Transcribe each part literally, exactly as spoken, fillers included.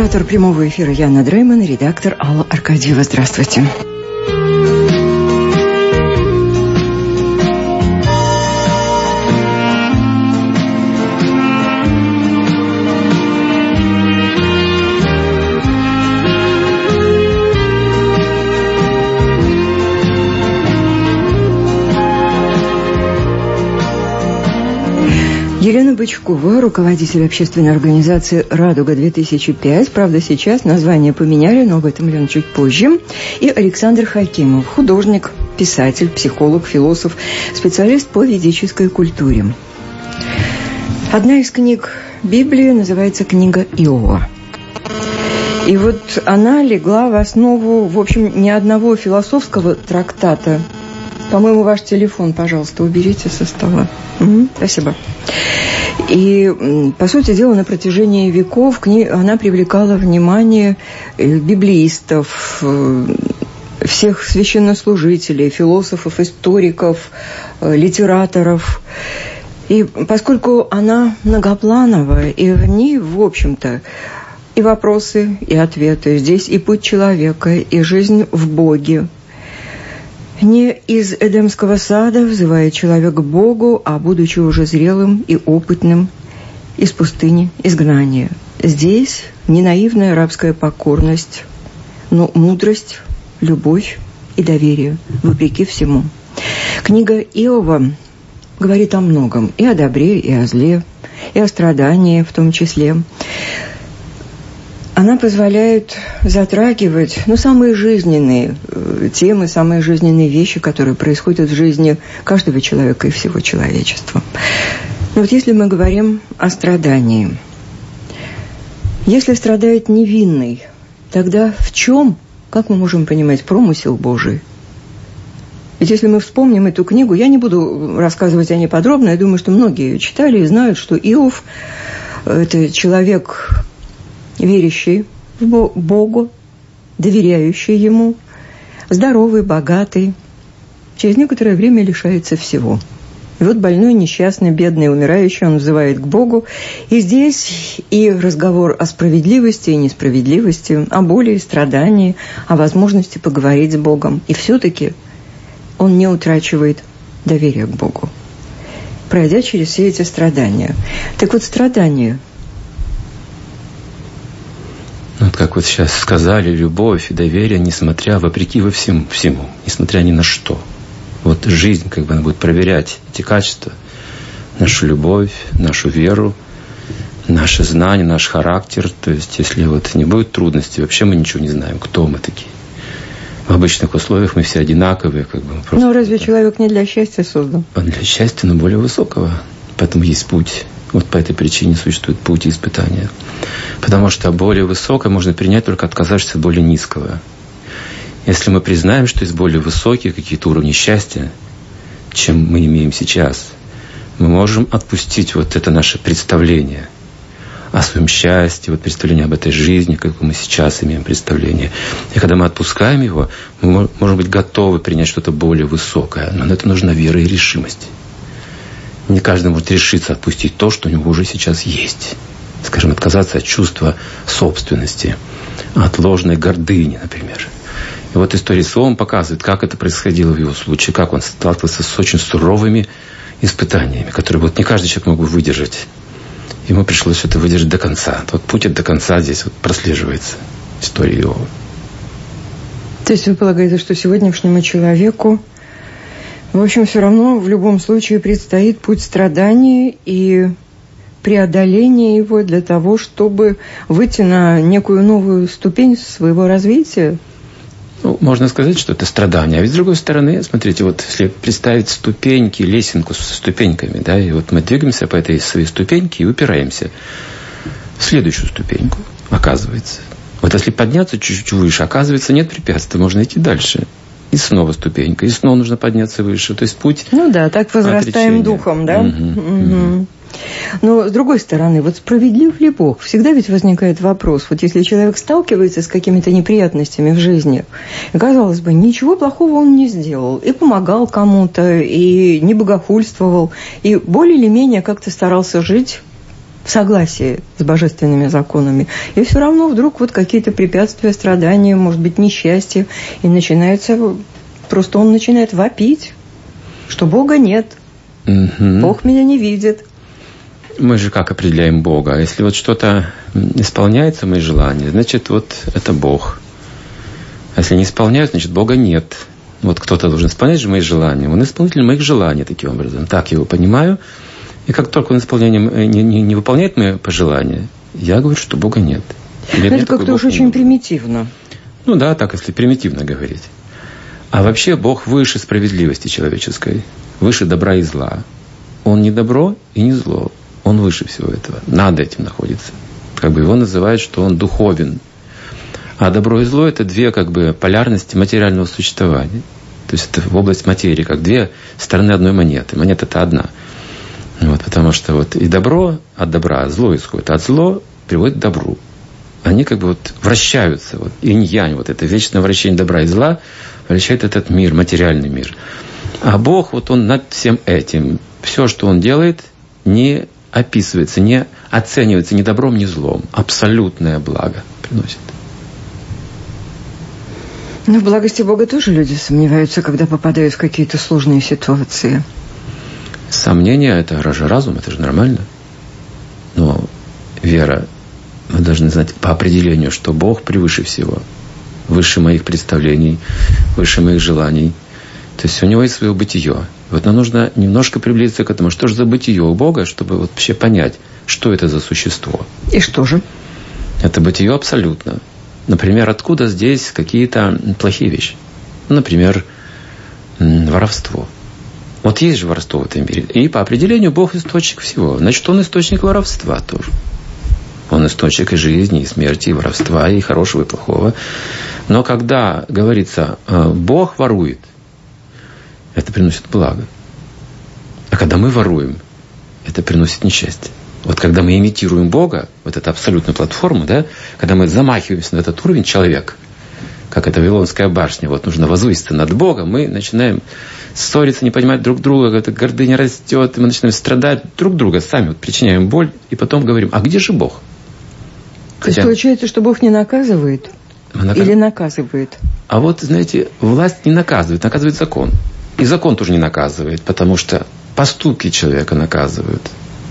Оператор прямого эфира Яна Дрейман, редактор Алла Аркадьева. Здравствуйте. Елена Бычкова, руководитель общественной организации «Радуга-две тысячи пять». Правда, сейчас название поменяли, но об этом, Лена, чуть позже. И Александр Хакимов, художник, писатель, психолог, философ, специалист по ведической культуре. Одна из книг Библии называется «Книга Иова». И вот она легла в основу, в общем, ни одного философского трактата. По-моему, ваш телефон, пожалуйста, уберите со стола. Угу, спасибо. И, по сути дела, на протяжении веков она привлекала внимание библеистов, всех священнослужителей, философов, историков, литераторов. И поскольку она многоплановая, и в ней, в общем-то, и вопросы, и ответы, здесь и путь человека, и жизнь в Боге. Не из Эдемского сада взывает человек к Богу, а, будучи уже зрелым и опытным, из пустыни изгнания. Здесь не наивная рабская покорность, но мудрость, любовь и доверие, вопреки всему. Книга Иова говорит о многом, и о добре, и о зле, и о страдании в том числе. Она позволяет затрагивать, ну, самые жизненные э, темы, самые жизненные вещи, которые происходят в жизни каждого человека и всего человечества. Но вот если мы говорим о страдании, если страдает невинный, тогда в чем, как мы можем понимать, промысел Божий? Ведь если мы вспомним эту книгу, я не буду рассказывать о ней подробно, я думаю, что многие читали и знают, что Иов – это человек, верящий в Богу, доверяющий Ему, здоровый, богатый, через некоторое время лишается всего. И вот больной, несчастный, бедный, умирающий, он взывает к Богу. И здесь и разговор о справедливости и несправедливости, о боли и страдании, о возможности поговорить с Богом. И все-таки он не утрачивает доверия к Богу, пройдя через все эти страдания. Так вот, страдания – вот как вот сейчас сказали, любовь и доверие, несмотря, вопреки во всему, всему, несмотря ни на что. Вот жизнь, как бы она будет проверять эти качества, нашу любовь, нашу веру, наши знания, наш характер. То есть, если вот не будет трудностей, вообще мы ничего не знаем, кто мы такие. В обычных условиях мы все одинаковые. Как бы, просто, но разве человек не для счастья создан? Он для счастья, но более высокого. Поэтому есть путь. Вот по этой причине существует путь и испытания. Потому что более высокое можно принять, только отказавшись от более низкого. Если мы признаем, что есть более высокие какие-то уровни счастья, чем мы имеем сейчас, мы можем отпустить вот это наше представление о своем счастье, вот представление об этой жизни, как мы сейчас имеем представление. И когда мы отпускаем его, мы можем быть готовы принять что-то более высокое. Но на это нужна вера и решимость. Не каждый может решиться отпустить то, что у него уже сейчас есть. Скажем, отказаться от чувства собственности, от ложной гордыни, например. И вот история с Иовом показывает, как это происходило в его случае, как он сталкивался с очень суровыми испытаниями, которые вот не каждый человек мог бы выдержать. Ему пришлось это выдержать до конца. Вот путь до конца здесь вот прослеживается история Иова. То есть вы полагаете, что сегодняшнему человеку, в общем, все равно в любом случае предстоит путь страданий и преодоление его для того, чтобы выйти на некую новую ступень своего развития? Ну, можно сказать, что это страдание. А ведь с другой стороны, смотрите, вот если представить ступеньки, лесенку с ступеньками, да, и вот мы двигаемся по этой своей ступеньке и упираемся в следующую ступеньку, оказывается. Вот если подняться чуть-чуть выше, оказывается, нет препятствий, можно идти дальше. И снова ступенька, и снова нужно подняться выше. То есть путь. Ну да, так возрастаем отречения. Духом, да? Угу, угу. Угу. Но, с другой стороны, вот справедлив ли Бог? Всегда ведь возникает вопрос. Вот если человек сталкивается с какими-то неприятностями в жизни, казалось бы, ничего плохого он не сделал. И помогал кому-то, и не богохульствовал, и более или менее как-то старался жить в согласии с божественными законами. И все равно вдруг вот какие-то препятствия, страдания, может быть, несчастье. И начинается, просто он начинает вопить, что Бога нет. Угу. Бог меня не видит. Мы же как определяем Бога? Если вот что-то исполняется, мои желания, значит, вот это Бог. А если не исполняют, значит, Бога нет. Вот кто-то должен исполнять же мои желания. Он исполнитель моих желаний таким образом. Так я его понимаю. И как только он исполняем, не, не, не выполняет мои пожелания, я говорю, что Бога нет. Это как-то уж очень примитивно. Ну да, так, если примитивно говорить. А вообще Бог выше справедливости человеческой, выше добра и зла. Он не добро и не зло. Он выше всего этого. Над этим находится. Как бы его называют, что он духовен. А добро и зло – это две как бы полярности материального существования. То есть это в область материи, как две стороны одной монеты. Монета – это одна. Вот, потому что вот и добро от добра, от зло исходит, от зло приводит к добру. Они как бы вот вращаются, вот инь-янь, вот это вечное вращение добра и зла вращает этот мир, материальный мир. А Бог, вот он над всем этим. Все, что он делает, не описывается, не оценивается ни добром, ни злом. Абсолютное благо приносит. Но в благости Бога тоже люди сомневаются, когда попадают в какие-то сложные ситуации. Сомнения – это же разум, это же нормально. Но вера, мы должны знать по определению, что Бог превыше всего. Выше моих представлений, выше моих желаний. То есть у него есть свое бытие. Вот нам нужно немножко приблизиться к этому. Что же за бытие у Бога, чтобы вот вообще понять, что это за существо. И что же? Это бытие абсолютно. Например, откуда здесь какие-то плохие вещи? Например, воровство. Вот есть же воровство в этом мире. И по определению Бог источник всего. Значит, Он источник воровства тоже. Он источник и жизни, и смерти, и воровства, и хорошего, и плохого. Но когда говорится «Бог ворует», это приносит благо. А когда мы воруем, это приносит несчастье. Вот когда мы имитируем Бога, вот это абсолютная платформа, да, когда мы замахиваемся на этот уровень человека, как это Вавилонская башня, вот нужно возвыситься над Богом, мы начинаем ссориться, не понимать друг друга, эта гордыня растет, и мы начинаем страдать друг друга, сами вот причиняем боль, и потом говорим, а где же Бог? То есть получается, что Бог не наказывает? Наказ... Или наказывает? А вот, знаете, власть не наказывает, наказывает закон. И закон тоже не наказывает, потому что поступки человека наказывают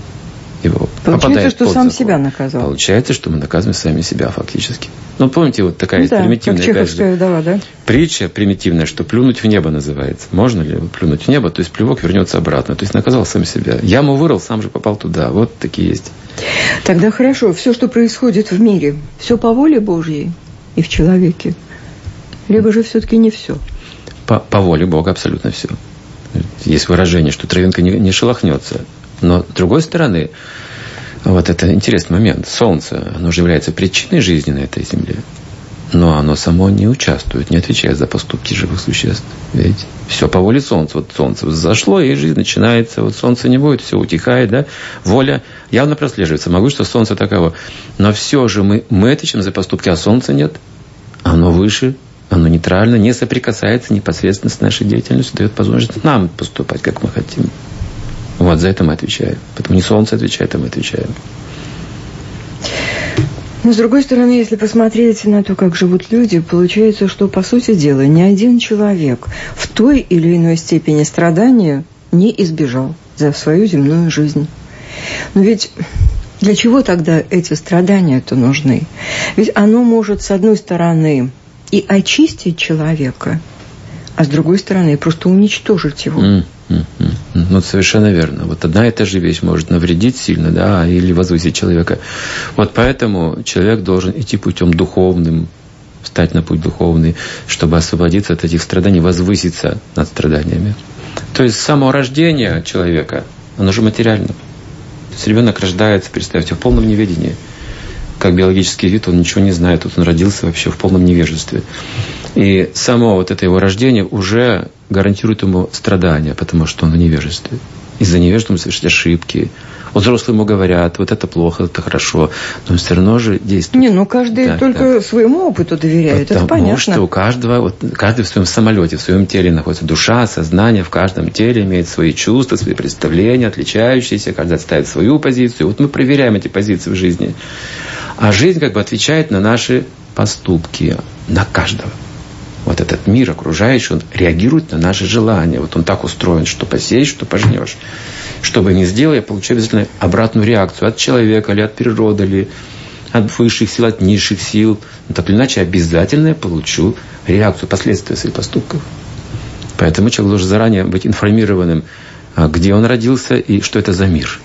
его. Получается, что сам закон. Себя наказал. Получается, что мы наказываем сами себя фактически. Ну, помните, вот такая да, примитивная чеховская вдова, да? притча примитивная, что плюнуть в небо называется. Можно ли плюнуть в небо? То есть плевок вернется обратно. То есть наказал сам себя. Яму вырыл, сам же попал туда. Вот такие есть. Тогда хорошо. Все, что происходит в мире, все по воле Божьей и в человеке? Либо же все-таки не все? По, по воле Бога абсолютно все. Есть выражение, что травинка не, не шелохнется. Но, с другой стороны, вот это интересный момент. Солнце, оно же является причиной жизни на этой земле. Но оно само не участвует, не отвечает за поступки живых существ. Видите? Все по воле Солнца. Вот Солнце взошло, и жизнь начинается. Вот Солнца не будет, все утихает. Да? Воля явно прослеживается. Могущество Солнца таково. Но все же мы, мы отвечаем за поступки, а Солнца нет. Оно выше, оно нейтрально, не соприкасается непосредственно с нашей деятельностью, дает возможность нам поступать, как мы хотим. Вот за это мы отвечаем. Поэтому не Солнце отвечает, а мы отвечаем. Но, с другой стороны, если посмотреть на то, как живут люди, получается, что, по сути дела, ни один человек в той или иной степени страдания не избежал за свою земную жизнь. Но ведь для чего тогда эти страдания-то нужны? Ведь оно может, с одной стороны, и очистить человека, а с другой стороны, просто уничтожить его. Mm. Ну, совершенно верно. Вот одна и та же вещь может навредить сильно, да, или возвысить человека. Вот поэтому человек должен идти путем духовным, встать на путь духовный, чтобы освободиться от этих страданий, возвыситься над страданиями. То есть само рождение человека, оно же материально. То есть ребенок рождается, представьте, в полном неведении. Как биологический вид, он ничего не знает, вот он родился вообще в полном невежестве. И само вот это его рождение уже гарантирует ему страдания, потому что он в невежестве. Из-за невежества он совершает ошибки, Вот взрослые ему говорят, вот это плохо, это хорошо, но все равно же действует. Не, ну каждый да, только да. своему опыту доверяет, Потому это понятно. Потому что у каждого, вот, каждый в своем самолете, в своем теле находится душа, сознание, в каждом теле имеет свои чувства, свои представления, отличающиеся, каждый отставит свою позицию. Вот мы проверяем эти позиции в жизни. А жизнь как бы отвечает на наши поступки, на каждого. Вот этот мир окружающий, он реагирует на наши желания. Вот он так устроен, что посеешь, что пожнешь. Что бы ни сделал, я получаю обязательно обратную реакцию от человека, или от природы, или от высших сил, от низших сил. Но так или иначе, обязательно я получу реакцию, последствия своих поступков. Поэтому человек должен заранее быть информированным, где он родился и что это за мир.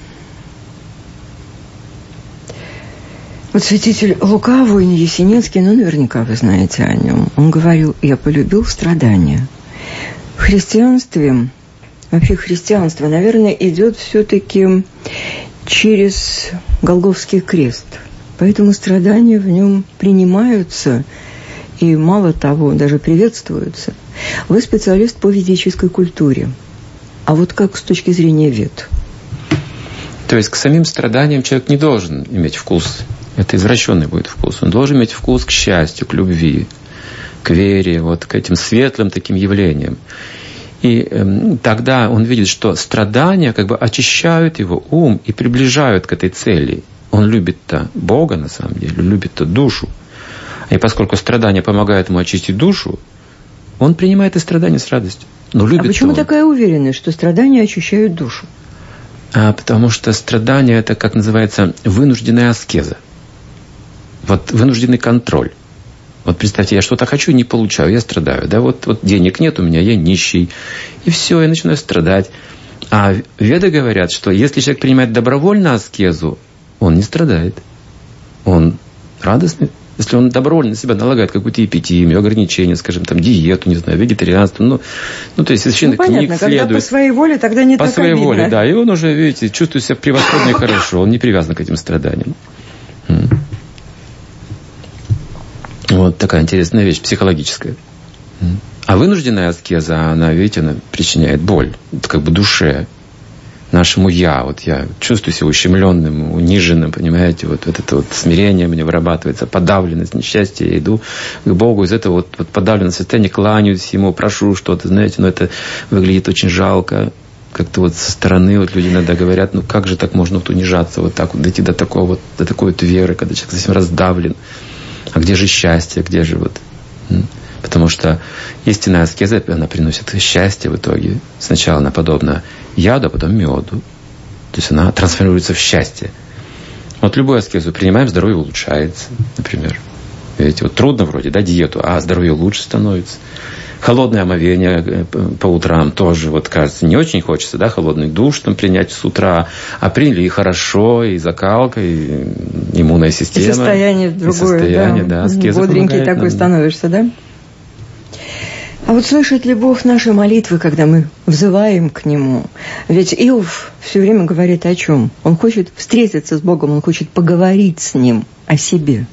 Вот святитель Лука, воин Есенинский, ну, наверняка вы знаете о нем. Он говорил: «Я полюбил страдания». В христианстве, вообще христианство, наверное, идет все-таки через Голгофский крест. Поэтому страдания в нем принимаются и, мало того, даже приветствуются. Вы специалист по ведической культуре. А вот как с точки зрения вед? То есть к самим страданиям человек не должен иметь вкус. Это извращенный будет вкус. Он должен иметь вкус к счастью, к любви, к вере, вот к этим светлым таким явлениям. И э, тогда он видит, что страдания как бы очищают его ум и приближают к этой цели. Он любит-то Бога, на самом деле, любит-то душу. И поскольку страдания помогают ему очистить душу, он принимает и страдания с радостью. Но любит а почему он. такая уверенность, что страдания очищают душу? А, потому что страдания – это, как называется, вынужденная аскеза. Вот вынужденный контроль. Вот представьте, я что-то хочу, не получаю, я страдаю. Да, вот, вот денег нет у меня, я нищий. И все, я начинаю страдать. А веды говорят, что если человек принимает добровольно аскезу, он не страдает. Он радостный. Если он добровольно на себя налагает какую-то эпитемию, ограничения, скажем, там, диету, не знаю, вегетарианство, ну, ну то есть священных ну, книг понятно, следует. Когда по своей воле, тогда не по так своей обидно. воле, да. И он уже, видите, чувствует себя превосходно и хорошо. Он не привязан к этим страданиям. Вот такая интересная вещь, психологическая. А вынужденная аскеза, она, видите, она причиняет боль. Это как бы душе, нашему «я». Вот я чувствую себя ущемленным, униженным, понимаете. Вот, вот это вот смирение мне вырабатывается, подавленность, несчастье. Я иду к Богу из этого вот, вот подавленного состояния, кланяюсь Ему, прошу что-то, знаете. Но это выглядит очень жалко. Как-то вот со стороны вот люди иногда говорят: ну как же так можно вот унижаться, вот так вот дойти до такого вот, до такой вот веры, когда человек совсем раздавлен. А где же счастье, где же вот... Потому что истинная аскеза, она приносит счастье в итоге. Сначала она подобна яду, а потом меду. То есть она трансформируется в счастье. Вот любую аскезу принимаем, здоровье улучшается, например. Видите, вот трудно вроде, да, диету, а здоровье лучше становится. Холодное омовение по утрам тоже, вот кажется, не очень хочется, да, холодный душ там принять с утра, а приняли и хорошо, и закалка, и иммунная система. И состояние другое, и состояние, да, да, бодренький такой нам. Становишься, да? А вот слышит ли Бог наши молитвы, когда мы взываем к Нему? Ведь Иов все время говорит о чем? Он хочет встретиться с Богом, он хочет поговорить с Ним о себе.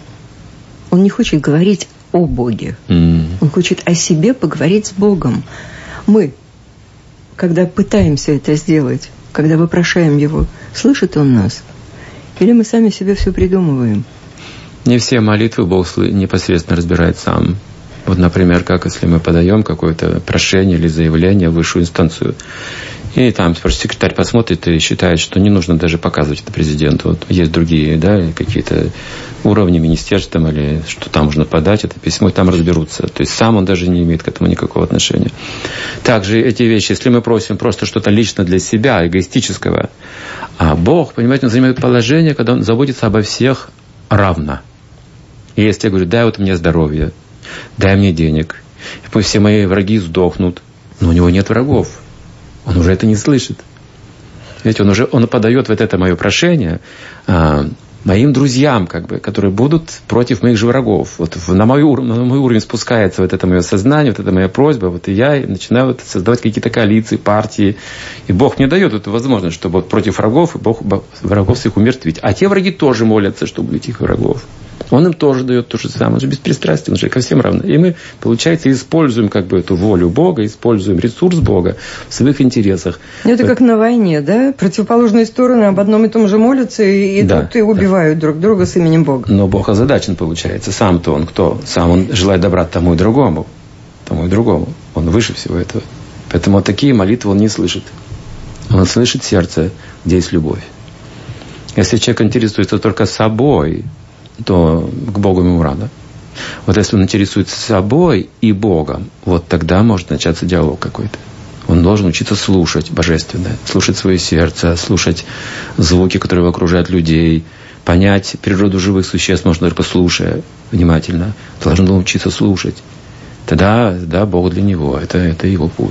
Он не хочет говорить о Боге. Mm. Он хочет о себе поговорить с Богом. Мы, когда пытаемся это сделать, когда вопрошаем Его, слышит Он нас? Или мы сами себе все придумываем? Не все молитвы Бог непосредственно разбирает сам. Вот, например, как если мы подаем какое-то прошение или заявление в высшую инстанцию, и там секретарь посмотрит и считает, что не нужно даже показывать это президенту. Вот есть другие, да, какие-то уровни министерств там, или что там можно подать, это письмо, и там разберутся. То есть сам он даже не имеет к этому никакого отношения. Также эти вещи, если мы просим просто что-то лично для себя, эгоистического, а Бог, понимаете, он занимает положение, когда он заботится обо всех равно. И если я говорю: дай вот мне здоровье, дай мне денег, и пусть все мои враги сдохнут, но у него нет врагов. Он уже это не слышит. Ведь он уже он подает вот это мое прошение а, моим друзьям, как бы, которые будут против моих же врагов. Вот на мой, уровень, на мой уровень спускается вот это мое сознание, вот эта моя просьба, вот и я начинаю вот создавать какие-то коалиции, партии. И Бог мне дает эту возможность, чтобы вот против врагов, Бог врагов своих умертвить. А те враги тоже молятся, чтобы убить их врагов. Он им тоже дает то же самое. Он же беспристрастен, он же ко всем равно. И мы, получается, используем как бы эту волю Бога, используем ресурс Бога в своих интересах. Это как на войне, да? Противоположные стороны об одном и том же молятся и идут да, и убивают да. друг друга с именем Бога. Но Бог озадачен, получается. Сам-то он кто? Сам он желает добра тому и другому. Тому и другому. Он выше всего этого. Поэтому вот такие молитвы он не слышит. Он слышит сердце, где есть любовь. Если человек интересуется только собой, то к Богу ему рано. Вот если он интересуется собой и Богом, вот тогда может начаться диалог какой-то. Он должен учиться слушать божественное, слушать свое сердце, слушать звуки, которые его окружают людей, понять природу живых существ можно только слушая внимательно. Должен учиться слушать. Тогда, да, Бог для него, это, это его путь.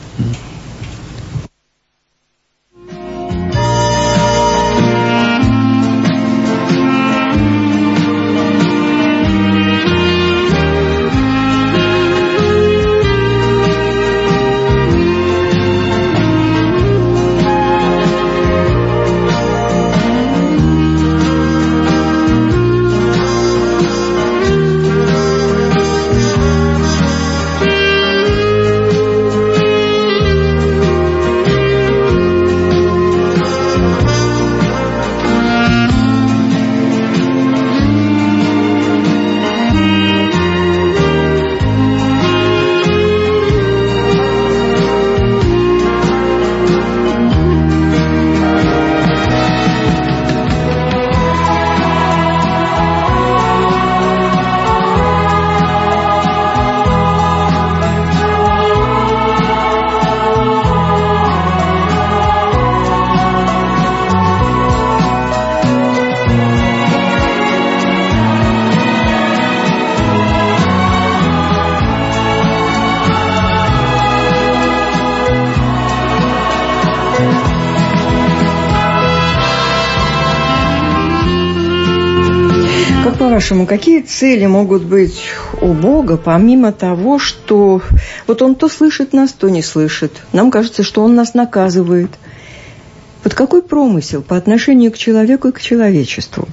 По-вашему, какие цели могут быть у Бога, помимо того, что вот Он то слышит нас, то не слышит. Нам кажется, что Он нас наказывает. Вот какой промысел по отношению к человеку и к человечеству?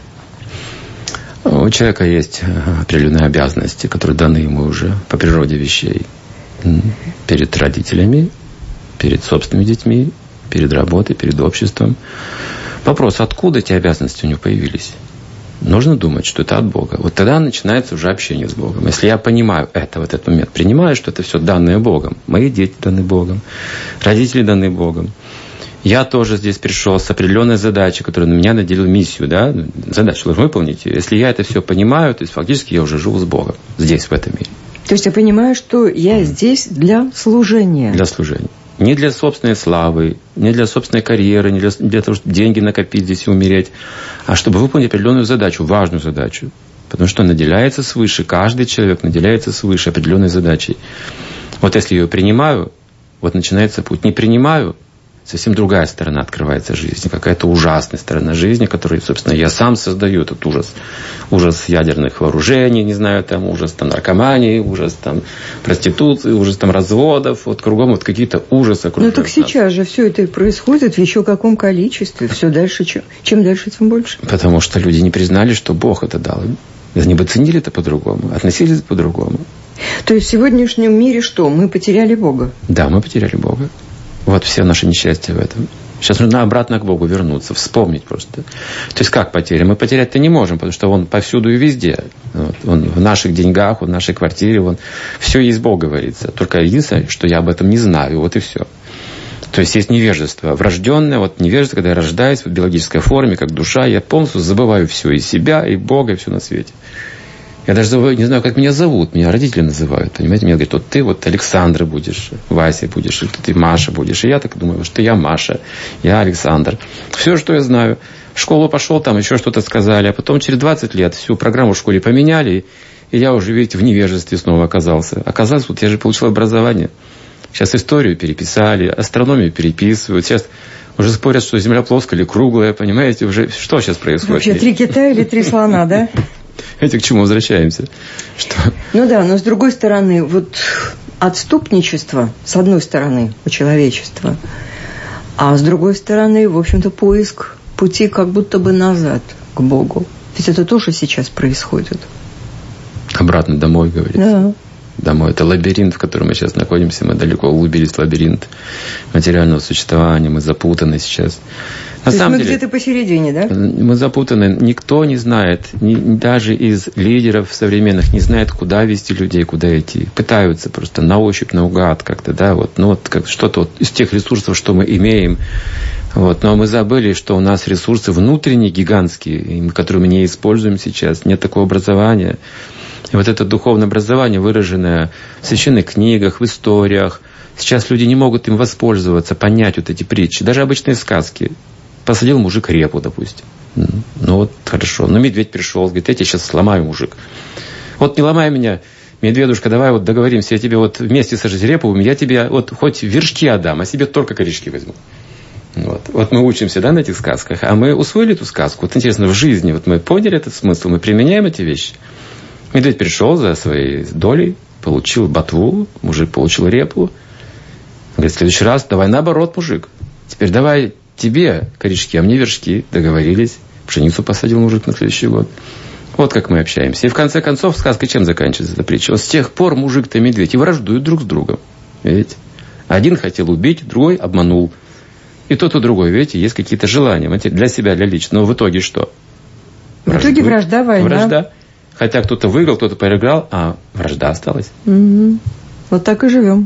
У человека есть определенные обязанности, которые даны ему уже по природе вещей. Перед родителями, перед собственными детьми, перед работой, перед обществом. Вопрос, откуда эти обязанности у него появились? Нужно думать, что это от Бога. Вот тогда начинается уже общение с Богом. Если я понимаю это в этот момент, принимаю, что это все данное Богом. Мои дети даны Богом, родители даны Богом. Я тоже здесь пришел с определенной задачей, которая на меня наделила миссию, да? Задачу должен выполнить. Если я это все понимаю, то есть фактически я уже живу с Богом здесь, в этом мире. То есть я понимаю, что я здесь для служения. Для служения. Не для собственной славы, не для собственной карьеры, не для, для того, чтобы деньги накопить здесь и умереть, а чтобы выполнить определенную задачу, важную задачу. Потому что наделяется свыше, каждый человек наделяется свыше определенной задачей. Вот если я ее принимаю, вот начинается путь. Не принимаю, совсем другая сторона открывается жизни, какая-то ужасная сторона жизни, которую, собственно, я сам создаю, этот ужас. Ужас ядерных вооружений, не знаю, там, ужас там, наркомании, ужас там, проституции, ужас там, разводов, вот кругом вот какие-то ужасы окружают. Ну так сейчас же все это и происходит в еще каком количестве, все дальше, чем, чем дальше, тем больше. Потому что люди не признали, что Бог это дал им. Они бы ценили это по-другому, относились по-другому. То есть в сегодняшнем мире что, мы потеряли Бога? Да, мы потеряли Бога. Вот все наши несчастья в этом. Сейчас нужно обратно к Богу вернуться, вспомнить просто. То есть как потеря? Мы потерять-то не можем, потому что Он повсюду и везде. Вот. Он в наших деньгах, он в нашей квартире. Он... Все есть Бог, говорится. Только единственное, что я об этом не знаю. Вот и все. То есть есть невежество. Врожденное, вот невежество, когда я рождаюсь в биологической форме, как душа, я полностью забываю все. И себя, и Бога, и все на свете. Я даже забываю, не знаю, как меня зовут. Меня родители называют. Понимаете, мне говорят, вот ты вот Александра будешь, Вася будешь, или ты Маша будешь. И я так думаю, что я Маша, я Александр. Все, что я знаю. В школу пошел, там еще что-то сказали. А потом через двадцать лет всю программу в школе поменяли. И я уже, видите, в невежестве снова оказался. Оказалось, вот я же получил образование. Сейчас историю переписали, астрономию переписывают. Сейчас уже спорят, что Земля плоская или круглая. Понимаете, уже что сейчас происходит? Вообще три кита или три слона, да? Это к чему возвращаемся? Что? Ну да, но с другой стороны, вот отступничество, с одной стороны, у человечества, а с другой стороны, в общем-то, поиск пути как будто бы назад к Богу. Ведь это тоже сейчас происходит. Обратно домой, говорится. Да. Домой. Это лабиринт, в котором мы сейчас находимся. Мы далеко углубились в лабиринт материального существования. Мы запутаны сейчас. На То самом есть мы деле, где-то посередине, да? Мы запутаны. Никто не знает, ни, даже из лидеров современных, не знает, куда вести людей, куда идти. Пытаются просто на ощупь, наугад как-то, да, вот, ну вот как что-то вот из тех ресурсов, что мы имеем. Вот. Но мы забыли, что у нас ресурсы внутренние, гигантские, которые мы не используем сейчас. Нет такого образования. И вот это духовное образование, выраженное в священных книгах, в историях, сейчас люди не могут им воспользоваться, понять вот эти притчи. Даже обычные сказки. Посадил мужик репу, допустим. Ну вот, хорошо. Но медведь пришел, говорит, я тебя сейчас сломаю, мужик. Вот не ломай меня, медведушка, давай вот договоримся, я тебе вот вместе сажать репу, я тебе вот хоть вершки отдам, а себе только корешки возьму. Вот. Вот мы учимся, да, на этих сказках, а мы усвоили эту сказку. Вот интересно, в жизни вот мы поняли этот смысл, мы применяем эти вещи. Медведь пришел за своей долей, получил ботву, мужик получил репу. Говорит, в следующий раз давай наоборот, мужик. Теперь давай тебе корешки, а мне вершки. Договорились. Пшеницу посадил мужик на следующий год. Вот как мы общаемся. И в конце концов сказка чем заканчивается эта притча? Вот с тех пор мужик-то и медведь и враждуют друг с другом. Видите? Один хотел убить, другой обманул. И тот, и другой, видите, есть какие-то желания для себя, для личного. Но в итоге что? В итоге вражда, война. Вражда. Хотя кто-то выиграл, кто-то проиграл, а вражда осталась. Угу. Вот так и живем.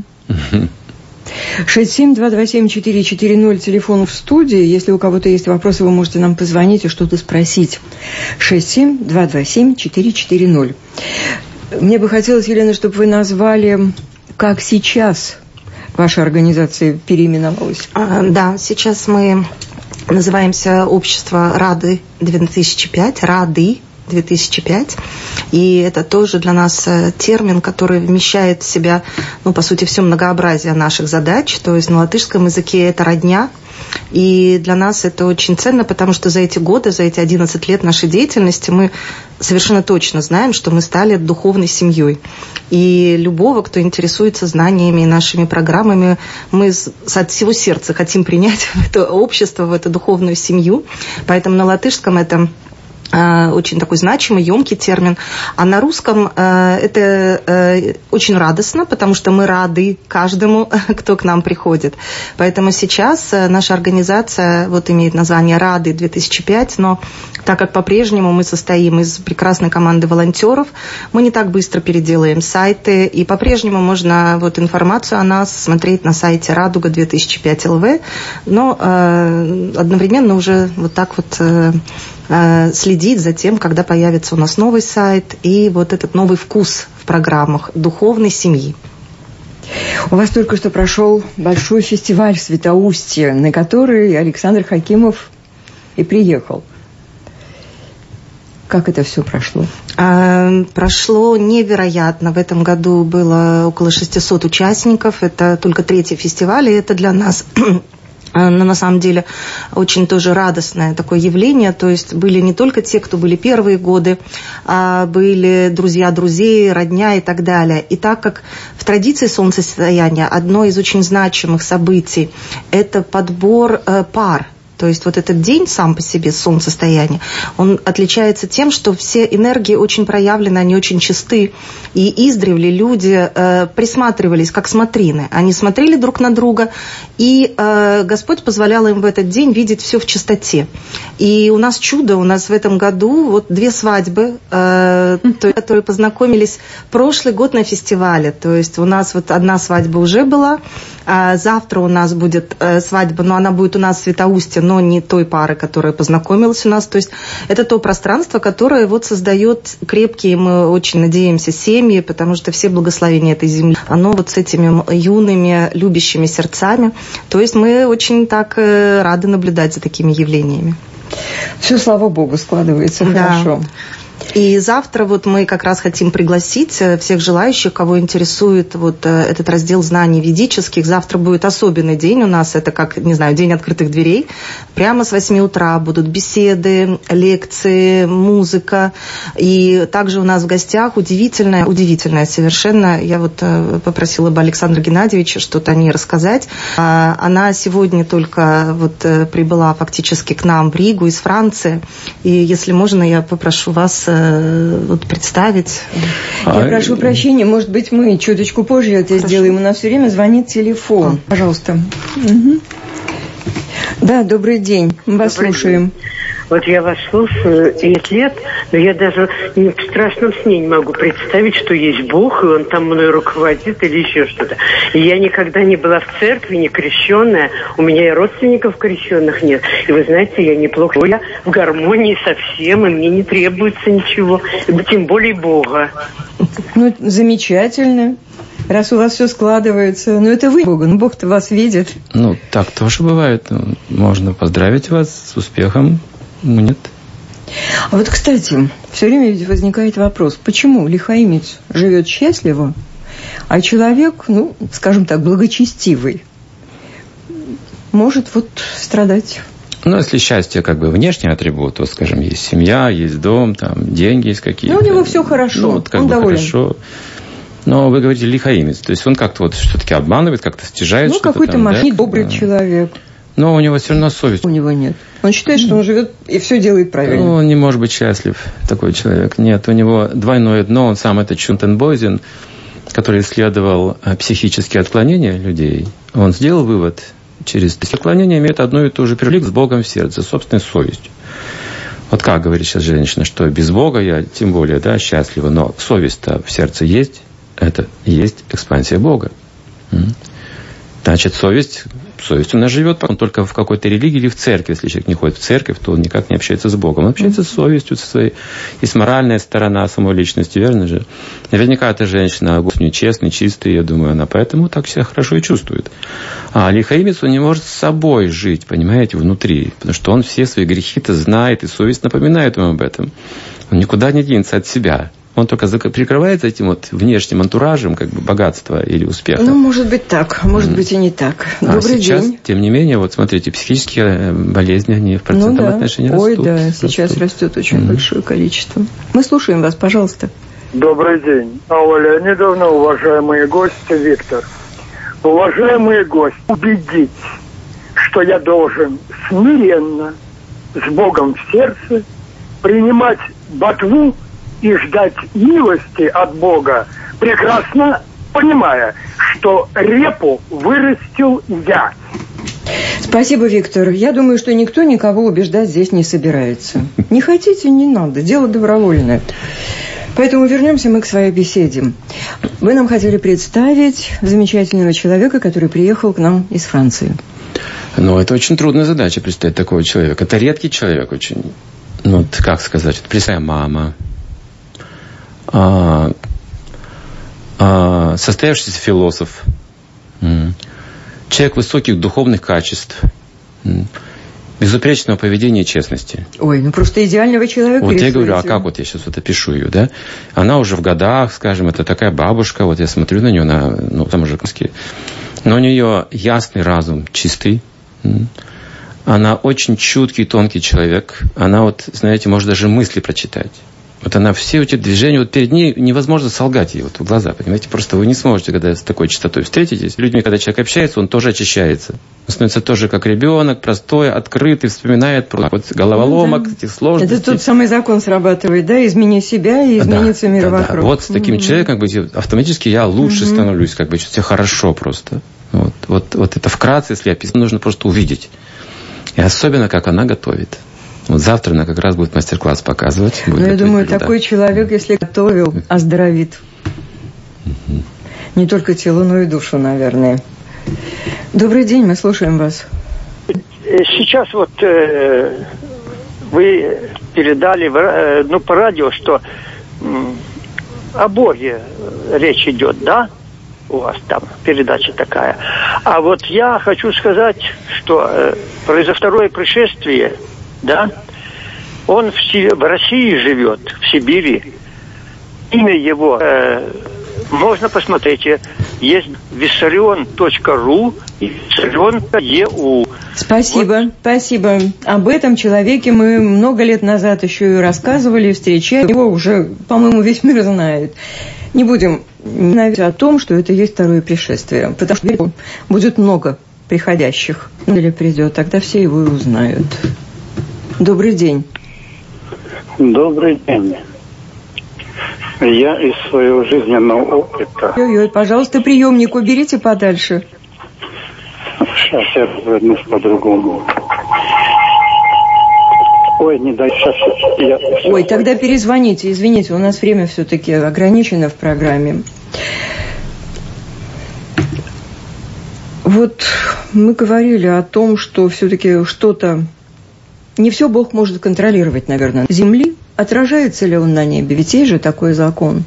шесть семь два два семь четыре четыре ноль, телефон в студии. Если у кого-то есть вопросы, вы можете нам позвонить и что-то спросить. шесть семь два два семь четыре четыре ноль. Мне бы хотелось, Елена, чтобы вы назвали, как сейчас ваша организация переименовалась. А, да, сейчас мы называемся «Общество Рады две тысячи пять», «Рады две тысячи пять». И это тоже для нас термин, который вмещает в себя, ну, по сути, все многообразие наших задач. То есть на латышском языке это родня. И для нас это очень ценно, потому что за эти годы, за эти одиннадцать лет нашей деятельности мы совершенно точно знаем, что мы стали духовной семьей. И любого, кто интересуется знаниями и нашими программами, мы от всего сердца хотим принять в это общество, в эту духовную семью. Поэтому на латышском это очень такой значимый, емкий термин. А на русском э, это э, очень радостно, потому что мы рады каждому, кто к нам приходит. Поэтому сейчас наша организация вот имеет название «Рады две тысячи пять», но так как по-прежнему мы состоим из прекрасной команды волонтеров, мы не так быстро переделаем сайты, и по-прежнему можно вот информацию о нас смотреть на сайте радуга две тысячи пять эл ви, но э, одновременно уже вот так вот э, следить за тем, когда появится у нас новый сайт и вот этот новый вкус в программах духовной семьи. У вас только что прошел большой фестиваль в Светоустье, на который Александр Хакимов и приехал. Как это все прошло? А, прошло невероятно. В этом году было около шестисот участников. Это только третий фестиваль, и это для нас... Но на самом деле очень тоже радостное такое явление. То есть были не только те, кто были первые годы, а были друзья друзей, родня и так далее. И так как в традиции солнцестояния одно из очень значимых событий – это подбор э, пар. То есть вот этот день сам по себе, солнцестояние, он отличается тем, что все энергии очень проявлены, они очень чисты. И издревле люди э, присматривались как смотрины. Они смотрели друг на друга, и э, Господь позволял им в этот день видеть все в чистоте. И у нас чудо, у нас в этом году вот две свадьбы, э, которые познакомились прошлый год на фестивале. То есть у нас вот одна свадьба уже была, а завтра у нас будет э, свадьба, но она будет у нас в Светоустье, но не той пары, которая познакомилась у нас. То есть это то пространство, которое вот создает крепкие, мы очень надеемся, семьи, потому что все благословения этой земли, оно вот с этими юными, любящими сердцами. То есть мы очень так рады наблюдать за такими явлениями. Все, слава Богу, складывается да. хорошо. И завтра вот мы как раз хотим пригласить всех желающих, кого интересует вот этот раздел знаний ведических. Завтра будет особенный день у нас, это как, не знаю, день открытых дверей. Прямо с восьми утра будут беседы, лекции, музыка. И также у нас в гостях удивительная, удивительная совершенно, я вот попросила бы Александра Геннадьевича что-то о ней рассказать. Она сегодня только вот прибыла фактически к нам в Ригу из Франции. И если можно, я попрошу вас вот представить. Я а... прошу прощения, может быть, мы чуточку позже это Хорошо. сделаем. У нас все время звонит телефон. А. Пожалуйста. Угу. Да, добрый день. Мы вас добрый слушаем. День. Вот я вас слушаю пять лет, но я даже в страшном сне не могу представить, что есть Бог, и Он там мной руководит или еще что-то. И я никогда не была в церкви, не крещенная, у меня и родственников крещенных нет. И вы знаете, я неплохо, я в гармонии со всем, и мне не требуется ничего, тем более Бога. Ну, замечательно. Раз у вас все складывается. Ну, это вы, Бог, ну, Бог-то вас видит. Ну, так тоже бывает. Можно поздравить вас с успехом. Ну, нет. А вот, кстати, все время ведь возникает вопрос, почему лихаимец живет счастливо, а человек, ну, скажем так, благочестивый, может вот страдать? Ну, если счастье как бы внешний атрибут, то, скажем, есть семья, есть дом, там, деньги есть какие-то. Ну, у него все хорошо, ну, вот, как он бы доволен. Хорошо. Но вы говорите лихаимец, то есть он как-то вот все-таки обманывает, как-то стяжает ну, что-то. Ну, какой-то мошенник, да? добрый да. человек. Но у него все равно совесть. У него нет. Он считает, что он живет и все делает правильно. Ну, он не может быть счастлив, такой человек. Нет, у него двойное дно. Он сам это Чунтенбойзен, который исследовал психические отклонения людей. Он сделал вывод, через отклонения имеют одну и ту же прилик с Богом в сердце, собственной совестью. Вот как говорит сейчас женщина, что без Бога я тем более да, счастлива, но совесть-то в сердце есть, это есть экспансия Бога. Значит, совесть, совесть у нас живет, он только в какой-то религии или в церкви. Если человек не ходит в церковь, то он никак не общается с Богом. Он общается с совестью, со своей. Есть моральная сторона самой личности, верно же? Наверняка эта женщина честная, чистая, я думаю, она поэтому так себя хорошо и чувствует. А лихаимец, он не может с собой жить, понимаете, внутри. Потому что он все свои грехи-то знает, и совесть напоминает ему об этом. Он никуда не денется от себя. Он только прикрывается этим вот внешним антуражем, как бы богатства или успеха. Ну, может быть так, может mm. быть и не так. Добрый а сейчас, день. Тем не менее, вот смотрите, психические болезни, они в процентном ну, да. отношении Ой, растут. Ой, да, сейчас растут. растет очень mm. большое количество. Мы слушаем вас, пожалуйста. Добрый день. Алла Леонидовна, уважаемые гости, Виктор. Уважаемые гости, убедить, что я должен смиренно, с Богом в сердце, принимать ботву и ждать милости от Бога, прекрасно понимая, что репу вырастил я. Спасибо, Виктор. Я думаю, что никто никого убеждать здесь не собирается. Не хотите, не надо. Дело добровольное. Поэтому вернемся мы к своей беседе. Вы нам хотели представить замечательного человека, который приехал к нам из Франции. Ну, это очень трудная задача представить такого человека. Это редкий человек очень. Ну, как сказать, это представь, мама. А, а, состоявшийся философ, м, человек высоких духовных качеств, м, безупречного поведения и честности. Ой, ну просто идеального человека. Вот я говорю, а как вот я сейчас вот опишу ее, да? Она уже в годах, скажем, это такая бабушка, вот я смотрю на нее, она, ну, там уже, но у нее ясный разум, чистый. М, она очень чуткий, тонкий человек. Она вот, знаете, может даже мысли прочитать. Вот она все эти движения, вот перед ней невозможно солгать ей вот в глаза, понимаете? Просто вы не сможете, когда с такой чистотой встретитесь. С людьми, когда человек общается, он тоже очищается. Он становится тоже как ребенок, простой, открытый, вспоминает про вот головоломок, ну, да. этих сложностей. Это тот самый закон срабатывает, да? Измени себя, и изменится да, мир да, вокруг. Да. Вот с таким mm-hmm. человеком как бы, автоматически я лучше mm-hmm. становлюсь, как бы чувствую себя хорошо просто. Вот, вот, вот это вкратце, если описать, нужно просто увидеть. И особенно, как она готовит. Вот завтра она как раз будет мастер-класс показывать. Ну, я думаю, блюда. Такой человек, если готовил, оздоровит. Угу. Не только тело, но и душу, наверное. Добрый день, мы слушаем вас. Сейчас вот э, вы передали э, ну, по радио, что э, о Боге речь идет, да? У вас там передача такая. А вот я хочу сказать, что э, за второе пришествие, да, Он в, Си- в России живет, в Сибири. Имя его э, можно посмотреть. Есть виссарион точка ру и виссарион точка и у. Спасибо, вот. Спасибо. Об этом человеке мы много лет назад еще и рассказывали, встречали. Его уже, по-моему, весь мир знает. Не будем говорить о том, что это есть второе пришествие, потому что будет много приходящих. Или придет, тогда все его и узнают. Добрый день. Добрый день. Я из своего жизненного опыта... Ой-ой, пожалуйста, приемник уберите подальше. Сейчас я развернусь по-другому. Ой, не дай, сейчас я... Ой, тогда перезвоните, извините, у нас время все-таки ограничено в программе. Вот мы говорили о том, что все-таки что-то... Не все Бог может контролировать, наверное. Земли, отражается ли он на небе? Ведь есть же такой закон.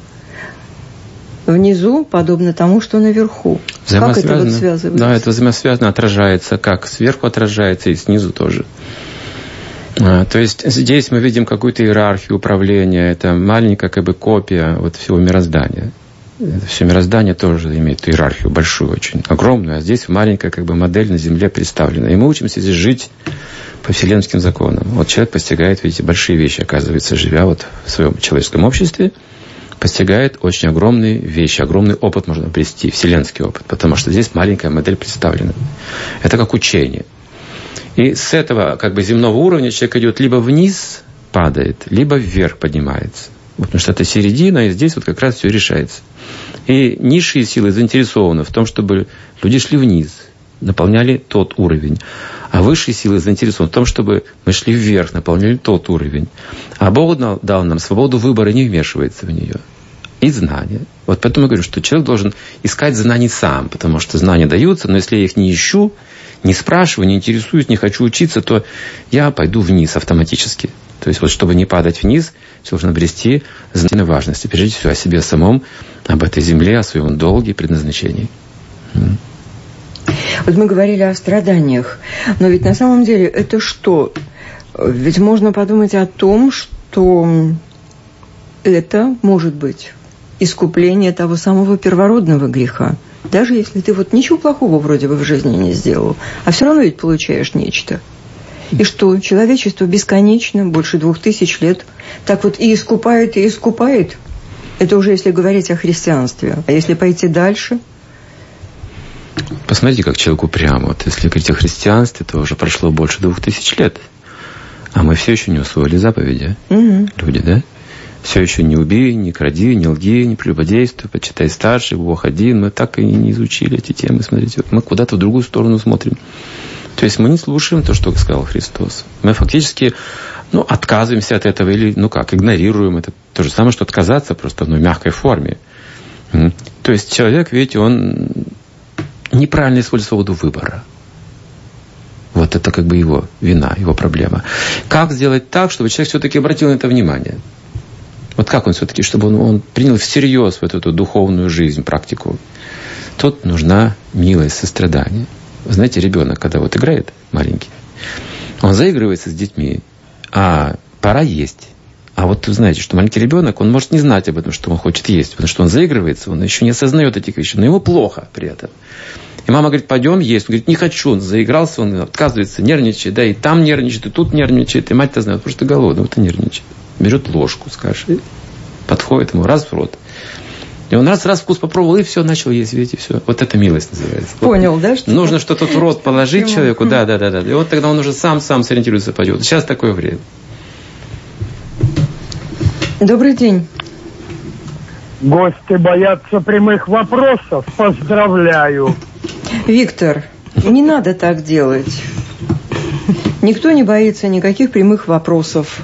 Внизу подобно тому, что наверху. Как это вот связывается? Да, это взаимосвязано, отражается как сверху отражается и снизу тоже. А, то есть здесь мы видим какую-то иерархию управления. Это маленькая как бы копия вот всего мироздания. Это все мироздание тоже имеет иерархию большую, очень огромную. А здесь маленькая как бы модель на Земле представлена. И мы учимся здесь жить по вселенским законам. Вот человек постигает, видите, большие вещи, оказывается, живя вот в своем человеческом обществе, постигает очень огромные вещи, огромный опыт можно обрести, вселенский опыт, потому что здесь маленькая модель представлена. Это как учение. И с этого как бы земного уровня человек идет либо вниз падает, либо вверх поднимается. Вот, потому что это середина, и здесь вот как раз все решается. И низшие силы заинтересованы в том, чтобы люди шли вниз, наполняли тот уровень. А высшие силы заинтересованы в том, чтобы мы шли вверх, наполняли тот уровень. А Бог дал нам свободу выбора, не вмешивается в нее. И знания. Вот поэтому я говорю, что человек должен искать знаний сам, потому что знания даются, но если я их не ищу, не спрашиваю, не интересуюсь, не хочу учиться, то я пойду вниз автоматически. То есть вот чтобы не падать вниз, нужно обрести знание важности. Прежде всего о себе самом, об этой земле, о своем долге и предназначении. Вот мы говорили о страданиях, но ведь на самом деле это что? Ведь можно подумать о том, что это может быть искупление того самого первородного греха. Даже если ты вот ничего плохого вроде бы в жизни не сделал, а все равно ведь получаешь нечто. И что человечество бесконечно, больше двух тысяч лет, так вот и искупает, и искупает. Это уже если говорить о христианстве. А если пойти дальше... Посмотрите, как человек упрям. Вот если говорить о христианстве, то уже прошло больше двух тысяч лет. А мы все еще не усвоили заповеди. Угу. Люди, да? Все еще не убей, не кради, не лги, не прелюбодействуй, почитай старших, Бог один. Мы так и не изучили эти темы. Смотрите, вот мы куда-то в другую сторону смотрим. То есть мы не слушаем то, что сказал Христос. Мы фактически ну, отказываемся от этого или, ну как, игнорируем. Это то же самое, что отказаться просто в ну, мягкой форме. То есть человек, видите, он неправильно использует свободу выбора. Вот это как бы его вина, его проблема. Как сделать так, чтобы человек все-таки обратил на это внимание? Вот как он все-таки, чтобы он, он принял всерьез вот эту духовную жизнь, практику? Тут нужна милость, сострадание. Вы знаете, ребенок, когда вот играет маленький, он заигрывается с детьми, а пора есть. А вот вы знаете, что маленький ребенок, он может не знать об этом, что он хочет есть, потому что он заигрывается, он еще не осознает этих вещей, но ему плохо при этом. И мама говорит, пойдем есть. Он говорит, не хочу, он заигрался, он отказывается, нервничает, да, и там нервничает, и тут нервничает, и мать-то знает, просто голодный, вот и нервничает. Берет ложку с кашей, подходит ему раз в рот. И он раз-раз вкус попробовал, и все, начал есть, видите, все. Вот это милость называется. Понял, вот, да? Что нужно что-то в рот положить человеку, да, да, да, да. И вот тогда он уже сам-сам сориентируется, пойдет. Сейчас такое время. Добрый день. Гости боятся прямых вопросов. Поздравляю. Виктор, не надо так делать. Никто не боится никаких прямых вопросов.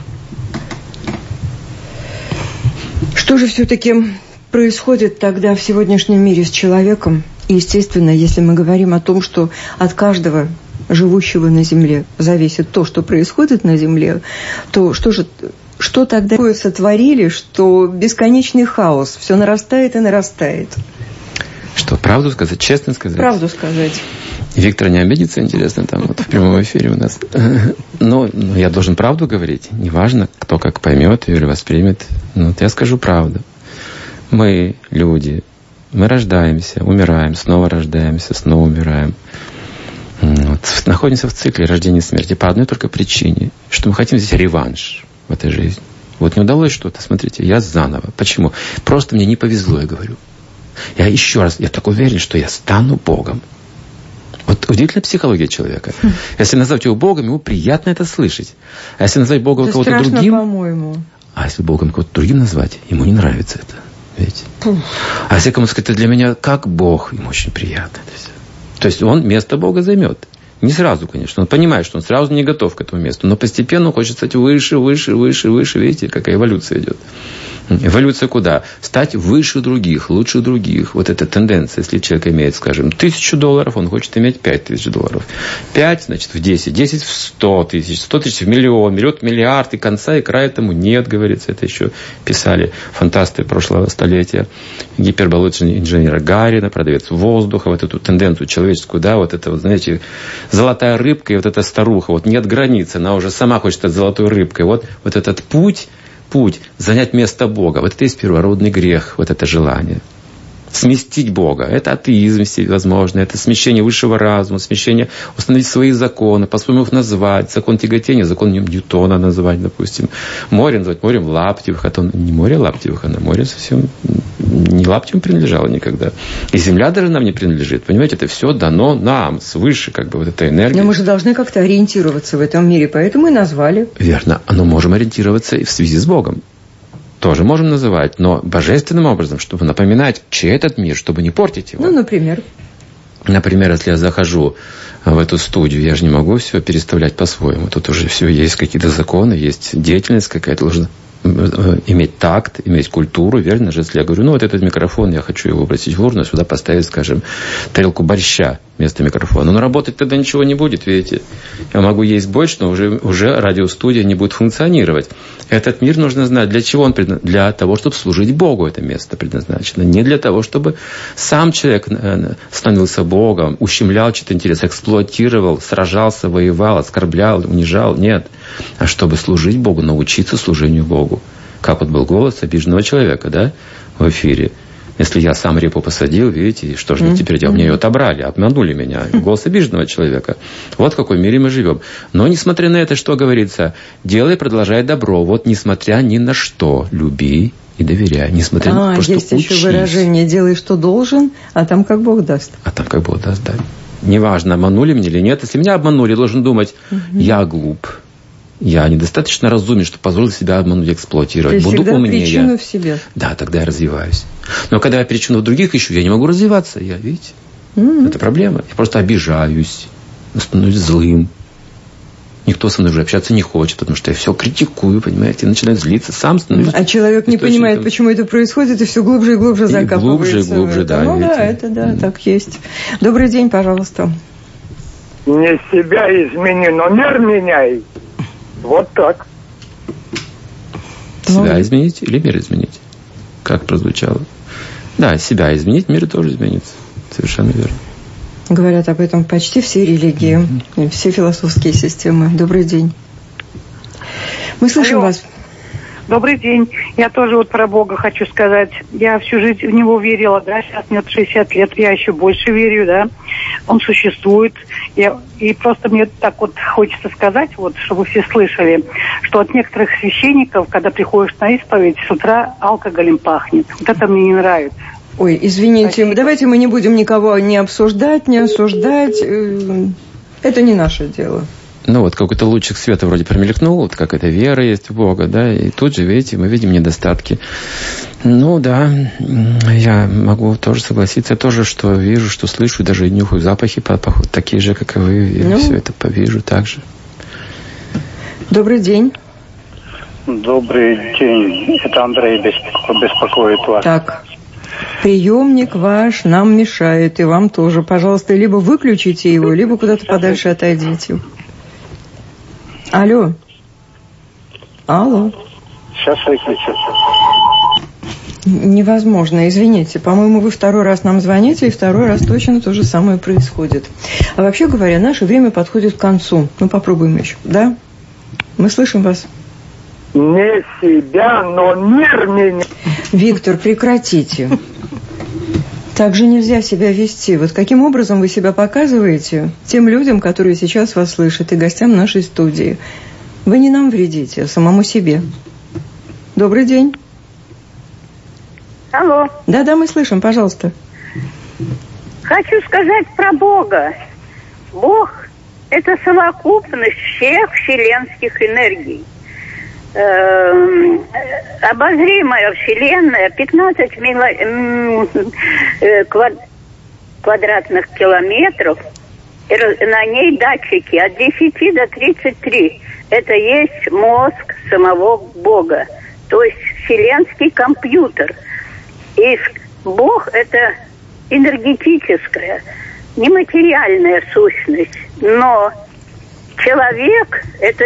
Что же все-таки происходит тогда в сегодняшнем мире с человеком? И, естественно, если мы говорим о том, что от каждого живущего на Земле зависит то, что происходит на Земле, то что же... Что тогда сотворили, что бесконечный хаос, все нарастает и нарастает? Что, правду сказать, честно сказать? Правду сказать. Виктор не обидится, интересно, там вот в прямом эфире у нас. Но, но я должен правду говорить. Неважно, кто как поймет или воспримет. Но вот я скажу правду. Мы, люди, мы рождаемся, умираем, снова рождаемся, снова умираем. Вот. Находимся в цикле рождения и смерти по одной только причине, что мы хотим здесь реванш в этой жизни. Вот не удалось что-то, смотрите, я заново. Почему? Просто мне не повезло, я говорю. Я еще раз, я так уверен, что я стану Богом. Вот удивительная психология человека. Хм. Если назвать его Богом, ему приятно это слышать. А если назвать Бога это кого-то страшно, другим... по-моему. А если Богом кого-то другим назвать, ему не нравится это. Видите? А если кому-то сказать, это для меня как Бог, ему очень приятно это все. То есть он место Бога займет. Не сразу, конечно. Он понимает, что он сразу не готов к этому месту. Но постепенно он хочет стать выше, выше, выше, выше. Видите, какая эволюция идет. Эволюция куда? Стать выше других, лучше других. Вот эта тенденция. Если человек имеет, скажем, тысячу долларов, он хочет иметь пять тысяч долларов. Пять, значит, в десять. Десять в сто тысяч. Сто тысяч в миллион. Миллион в миллиард. И конца и края этому нет, говорится. Это еще писали фантасты прошлого столетия. Гиперболотный инженер Гарина, продавец воздуха. Вот эту тенденцию человеческую, да, вот это, вот, знаете, золотая рыбка и вот эта старуха. Вот нет границы. Она уже сама хочет стать золотой рыбкой. Вот, вот этот путь... Путь занять место Бога. Вот это есть первородный грех, вот это желание. Сместить Бога. Это атеизм, возможно. Это смещение высшего разума, смещение, установить свои законы, по-своему их назвать. Закон тяготения, закон Ньютона называть, допустим. Море назвать морем Лаптевых. А то не море Лаптевых, а на море совсем не Лаптевым принадлежало никогда. И земля даже нам не принадлежит. Понимаете, это все дано нам свыше, как бы вот эта энергия. Но мы же должны как-то ориентироваться в этом мире, поэтому и назвали. Верно. Но можем ориентироваться и в связи с Богом. Тоже можем называть, но божественным образом, чтобы напоминать, чей этот мир, чтобы не портить его. Ну, например. Например, если я захожу в эту студию, я же не могу все переставлять по-своему. Тут уже все есть какие-то законы, есть деятельность какая-то, должна иметь такт, иметь культуру, верно же? Если я говорю, ну вот этот микрофон, я хочу его выбросить в урну, сюда поставить, скажем, тарелку борща вместо микрофона. Но работать тогда ничего не будет, видите. Я могу есть борщ, но уже, уже радиостудия не будет функционировать. Этот мир нужно знать, для чего он предназначен. Для того, чтобы служить Богу это место предназначено. Не для того, чтобы сам человек становился Богом, ущемлял чей-то интерес, эксплуатировал, сражался, воевал, оскорблял, унижал. Нет. А чтобы служить Богу, научиться служению Богу. Как вот был голос обиженного человека, да, в эфире. Если я сам репу посадил, видите, что же мне теперь делать? Мне ее отобрали, обманули меня. Голос обиженного человека. Вот в каком мире мы живем. Но несмотря на это, что говорится? Делай, продолжай добро. Вот несмотря ни на что. Люби и доверяй. Несмотря а, на то, что есть учись. еще выражение «делай, что должен», а там как Бог даст. А там как Бог даст, да. Неважно, обманули меня или нет. Если меня обманули, я должен думать, угу. я глуп. Я недостаточно разумен, чтобы позволить себя обмануть, эксплуатировать. То есть буду умнее. Причину в себе. Да, тогда я развиваюсь. Но когда я причину в других ищу, я не могу развиваться. Я, видите, mm-hmm. это проблема. Я просто обижаюсь, становлюсь злым. Никто со мной уже общаться не хочет, потому что я все критикую, понимаете, начинаю злиться, сам становлюсь. А человек не понимает, почему это происходит, и все глубже и глубже и закапывается. Глубже и глубже, да. Ну да, это да, mm-hmm. так есть. Добрый день, пожалуйста. Не себя измени, но мир меняй. Вот так. Себя ну, изменить или мир изменить? Как прозвучало? Да, себя изменить, мир тоже изменится. Совершенно верно. Говорят об этом почти все религии, mm-hmm. все философские системы. Добрый день. Мы слышим Алло. вас. Добрый день. Я тоже вот про Бога хочу сказать. Я всю жизнь в Него верила, да, сейчас мне шестьдесят лет, я еще больше верю, да. Он существует. Я, и просто мне так вот хочется сказать, вот, чтобы все слышали, что от некоторых священников, когда приходишь на исповедь, с утра алкоголем пахнет. Вот это мне не нравится. Ой, извините, Спасибо. Давайте мы не будем никого не обсуждать, не осуждать. Это не наше дело. Ну вот какой-то лучик света вроде промелькнул, вот как эта вера есть в Бога, да, и тут же, видите, мы видим недостатки. Ну да, я могу тоже согласиться, я тоже что вижу, что слышу, даже нюхаю запахи, такие же, как и вы, и ну. все это повижу так же. Добрый день. Добрый день, это Андрей беспоко- беспокоит вас. Так, приемник ваш нам мешает, и вам тоже. Пожалуйста, либо выключите его, либо куда-то подальше отойдите. Алло. Алло. Сейчас выключу. Невозможно, извините. По-моему, вы второй раз нам звоните, и второй раз точно то же самое происходит. А вообще говоря, наше время подходит к концу. Ну, попробуем еще. Да? Мы слышим вас. Не себя, но мир меня. Виктор, прекратите. Так же нельзя себя вести. Вот каким образом вы себя показываете тем людям, которые сейчас вас слышат, и гостям нашей студии? Вы не нам вредите, а самому себе. Добрый день. Алло. Да-да, мы слышим, пожалуйста. Хочу сказать про Бога. Бог – это совокупность всех вселенских энергий. Э-э- обозримая Вселенная пятнадцать мило- э- квад- квадратных километров, и на ней датчики от десяти до тридцати трёх. Это есть мозг самого Бога, то есть вселенский компьютер. И Бог – это энергетическая, нематериальная сущность. Но человек – это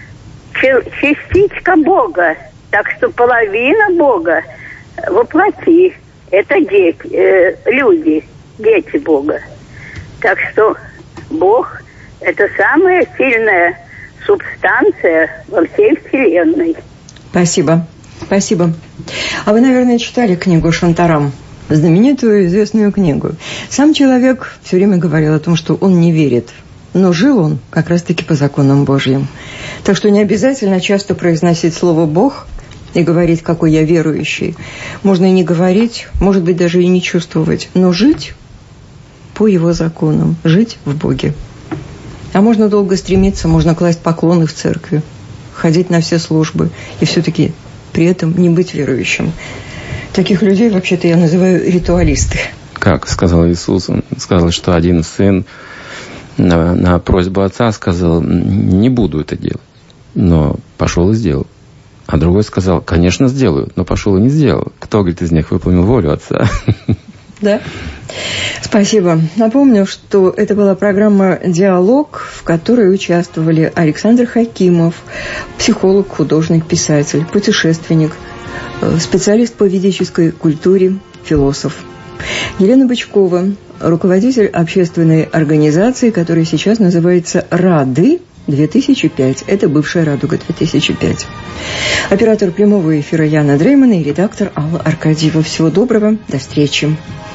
частичка Бога. Так что половина Бога воплоти – это дети, э, люди, дети Бога. Так что Бог – это самая сильная субстанция во всей Вселенной. Спасибо. Спасибо. А вы, наверное, читали книгу «Шантарам», знаменитую известную книгу. Сам человек все время говорил о том, что он не верит, но жил он как раз-таки по законам Божьим. Так что не обязательно часто произносить слово «Бог» и говорить, какой я верующий. Можно и не говорить, может быть, даже и не чувствовать, но жить по его законам, жить в Боге. А можно долго стремиться, можно класть поклоны в церкви, ходить на все службы и все-таки при этом не быть верующим. Таких людей, вообще-то, я называю ритуалисты. Как сказал Иисус, он сказал, что один сын на, на просьбу отца сказал, не буду это делать, но пошел и сделал. А другой сказал, конечно, сделаю, но пошел и не сделал. Кто, говорит, из них выполнил волю отца? Да. Спасибо. Напомню, что это была программа «Диалог», в которой участвовали Александр Хакимов, психолог, художник, писатель, путешественник, специалист по ведической культуре, философ. Елена Бычкова, руководитель общественной организации, которая сейчас называется «Рады две тысячи пять». Это бывшая «Радуга две тысячи пять». Оператор прямого эфира Яна Дреймана и редактор Алла Аркадьева. Всего доброго. До встречи.